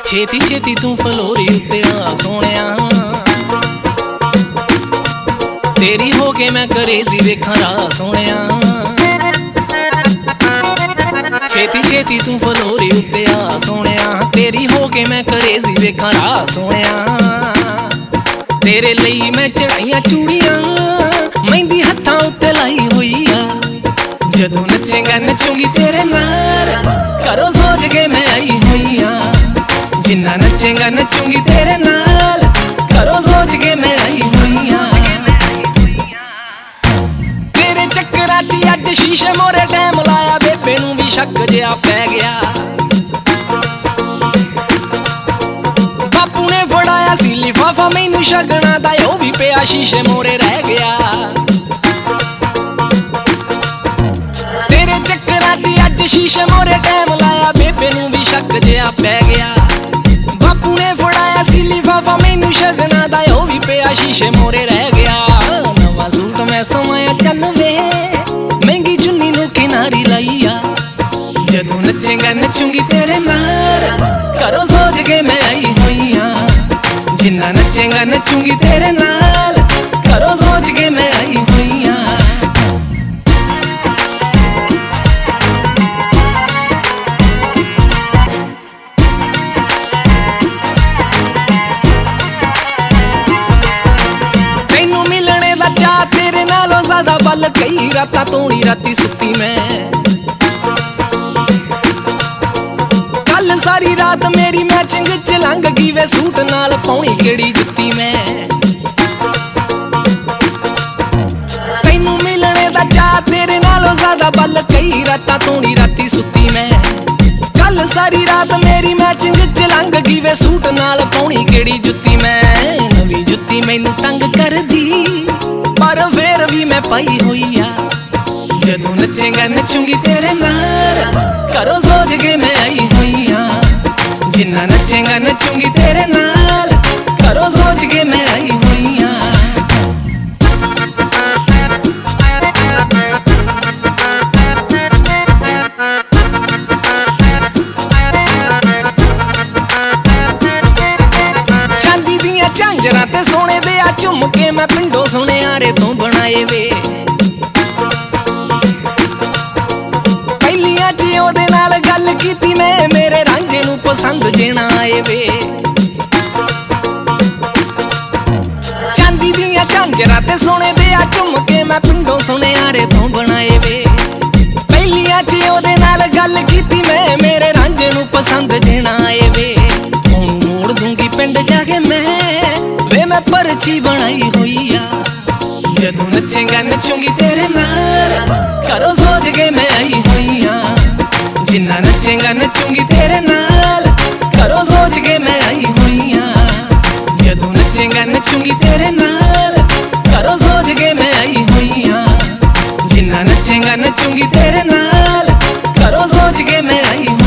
ਛੇਤੀ ਛੇਤੀ ਤੂੰ ਫਲੋਰੀ ਉੱਤੇ ਆ ਸੋਹਣਿਆ, ਤੇਰੀ ਹੋ ਕੇ ਮੈਂ ਕਰੇਜ਼ੀ ਵੇਖਾਂ ਰਾਹ ਸੋਹਣਿਆ। ਛੇਤੀ ਛੇਤੀ ਤੂੰ ਫਲੋਰੀ ਉੱਤੇ ਆ ਸੋਹਣਿਆ, ਤੇਰੀ ਹੋ ਕੇ ਮੈਂ ਕਰੇਜ਼ੀ ਵੇਖਾਂ ਰਾਹ ਸੋਹਣਿਆ। ਤੇਰੇ ਲਈ ਮੈਂ ਚੜਾਈਆਂ ਚੂੜੀਆਂ, ਮਹਿੰਦੀ ਹੱਥਾਂ ਉੱਤੇ ਲਾਈ ਹੋਈ ਆ। ਜਦੋਂ ਨੱਚੇਗਾ ਨੱਚੂਗੀ ਤੇਰੇ ਨਾਲ, ਘਰੋਂ ਸੋਚ ਕੇ ਮੈਂ ਆਈ ਹੋਈ ਆ। ਜਿੰਨਾ ਨੱਚੇਗਾ ਨੱਚੂਗੀ ਤੇਰੇ ਨਾਲ, ਘਰੋਂ ਸੋਚ ਕੇ ਮੈਂ ਆਈ ਹੋਈ ਆ। ਤੇਰੇ ਚੱਕਰਾਂ 'ਚ ਅੱਜ ਸ਼ੀਸ਼ੇ ਮੋਰੇ ਟਾਈਮ ਲਾਇਆ, ਬੇਬੇ ਨੂੰ ਵੀ ਸ਼ੱਕ ਜਿਹਾ ਪੈ ਗਿਆ। ਬਾਪੂ ਨੇ ਫੜਾਇਆ ਸੀ ਲਿਫਾਫਾ ਮੈਨੂੰ ਸ਼ਗਨਾਂ ਦਾ, ਉਹ ਵੀ ਪਿਆ ਸ਼ੀਸ਼ੇ ਮੋਰੇ ਰਹਿ ਗਿਆ। ਤੇਰੇ ਚੱਕਰਾਂ 'ਚ ਅੱਜ ਸ਼ੀਸ਼ੇ ਮੋਰੇ ਟਾਈਮ ਲਾਇਆ, ਬੇਬੇ ਨੂੰ ਵੀ ਸ਼ੱਕ ਜਿਹਾ ਪੈ ਗਿਆ। ਬਾਪੂ ਨੇ ਫੜਾਇਆ ਸੀ ਲਿਫਾਫਾ ਮੈਨੂੰ ਸ਼ਗਨਾਂ ਦਾ, ਉਹ ਵੀ ਪਿਆ ਸ਼ੀਸ਼ੇ ਮੋਰੇ ਰਹਿ ਗਿਆ। ਨਵਾਂ ਸੂਟ ਮੈਂ ਸਵਾਇਆ 95, ਮਹਿੰਗੀ ਚੁੰਨੀ ਨੂੰ ਕਿਨਾਰੀ ਲਾਈ ਆ। ਜਦੋਂ ਨੱਚੇਗਾ ਨੱਚੂਗੀ ਤੇਰੇ ਨਾਲ, ਘਰੋਂ ਸੋਚ ਕੇ ਮੈਂ ਆਈ ਹੋਈ ਆ। ਜਿੰਨਾ ਨੱਚੇਗਾ ਨੱਚੂਗੀ ਤੇਰੇ ਨਾਲ, ਘਰੋਂ ਸੋਚ ਕੇ ਮੈਂ ਆਈ ਹੋਈ ਆ। ਤੈਨੂੰ ਮਿਲਣੇ ਦਾ ਚਾਅ ਤੇਰੇ ਨਾਲੋਂ ਜ਼ਿਆਦਾ ਬਲ, ਕਈ ਰਾਤਾਂ ਤੋਂ ਨੀ ਰਾਤੀ ਸੁੱਤੀ ਮੈਂ। ਕੱਲ ਸਾਰੀ ਰਾਤ ਮੇਰੀ ਮੈਚਿੰਗ 'ਚ ਲੰਘ ਗਈ ਵੇ, ਸੂਟ ਨਾਲ ਪਾਉਣੀ ਕਿਹੜੀ ਜੁੱਤੀ ਮੈਂ। ਤੈਨੂੰ ਮਿਲਣੇ ਦਾ ਚਾਅ ਤੇਰੇ ਨਾਲੋਂ ਜ਼ਿਆਦਾ ਬਲ, ਕਈ ਰਾਤਾਂ ਤੋਂ ਨੀ ਰਾਤੀ ਸੁੱਤੀ ਮੈਂ। ਕੱਲ ਸਾਰੀ ਰਾਤ ਮੇਰੀ ਮੈਚਿੰਗ 'ਚ ਲੰਘ ਗਈ ਵੇ, ਸੂਟ ਨਾਲ ਪਾਉਣੀ ਕਿਹੜੀ ਜੁੱਤੀ ਮੈਂ। ਨਵੀਂ ਜੁੱਤੀ ਮੈਨੂੰ ਤੰਗ ਕਰਦੀ, ਪਰ ਫੇਰ ਵੀ ਮੈਂ ਪਾਈ ਹੋਈ ਆ। ਜਦੋਂ ਨੱਚੇਗਾ ਨੱਚੂਗੀ ਤੇਰੇ ਨਾਲ, ਘਰੋਂ ਸੋਚ ਕੇ ਮੈਂ ਆਈ ਹੋਈ ਆ। ਜਿੰਨਾ ਨੱਚੇਗਾ ਨੱਚੂਗੀ ਤੇਰੇ ਨਾਲ, ਘਰੋਂ ਸੋਚ ਕੇ ਮੈਂ ਆਈ ਹੋਈ ਆ। ਚਾਂਦੀ ਦੀਆਂ ਝਾਂਜਰਾਂ ਤੇ ਸੋਨੇ ਦੇ ਆ ਝੁਮਕੇ, ਮੈਂ ਪਿੰਡੋਂ ਸੁਨਿਆਰੇ ਤੋਂ ਬਣਾਏ ਵੇ। ਪਹਿਲੀਆਂ 'ਚ ਉਹਦੇ ਨਾਲ ਗੱਲ ਕੀਤੀ ਮੈਂ, ਮੇਰੇ ਰਾਂਝੇ ਨੂੰ ਪਸੰਦ ਜਿਣਾ ਆਏ ਵੇ। ਚਾਂਦੀ ਦੀਆਂ ਝਾਂਜਰਾਂ ਤੇ ਸੋਨੇ ਦੇ ਆ ਝੁਮਕੇ, ਮੈਂ ਪਿੰਡੋਂ ਸੁਨਿਆਰੇ ਤੋਂ ਬਣਾਏ ਵੇ। ਪਹਿਲੀਆਂ 'ਚ ਉਹਦੇ ਨਾਲ ਗੱਲ ਕੀਤੀ ਮੈਂ, ਮੇਰੇ ਰਾਂਝੇ ਨੂੰ ਪਸੰਦ ਜਿਣਾ ਆਏ ਵੇ। ਹੁਣ ਮੋੜ ਦੂੰਗੀ ਪਿੰਡ ਜਾ ਕੇ ਮੈਂ, ਵੇ ਮੈਂ ਪਰਚੀ ਬਣਾਈ ਹੋਈ ਆ। ਜਦੋਂ ਨੱਚੇਗਾ ਨੱਚੂਗੀ ਤੇਰੇ ਨਾਲ, ਘਰੋਂ ਸੋਚ ਕੇ ਮੈਂ ਆਈ ਹੋਈ ਆ। ਜਿੰਨਾ ਨੱਚੇਗਾ ਨੱਚੂਗੀ ਤੇਰੇ ਨਾਲ, ਘਰੋਂ ਸੋਚ ਕੇ ਮੈਂ ਆਈ ਹੋਈ ਆ। ਜਦੋਂ ਨੱਚੇਗਾ ਨੱਚੂਗੀ ਤੇਰੇ ਨਾਲ, ਘਰੋਂ ਸੋਚ ਕੇ ਮੈਂ ਆਈ ਹੋਈ ਆ। ਜਿੰਨਾ ਨੱਚੇਗਾ ਨੱਚੂਗੀ ਤੇਰੇ ਨਾਲ, ਘਰੋਂ ਸੋਚ ਕੇ ਮੈਂ ਆਈ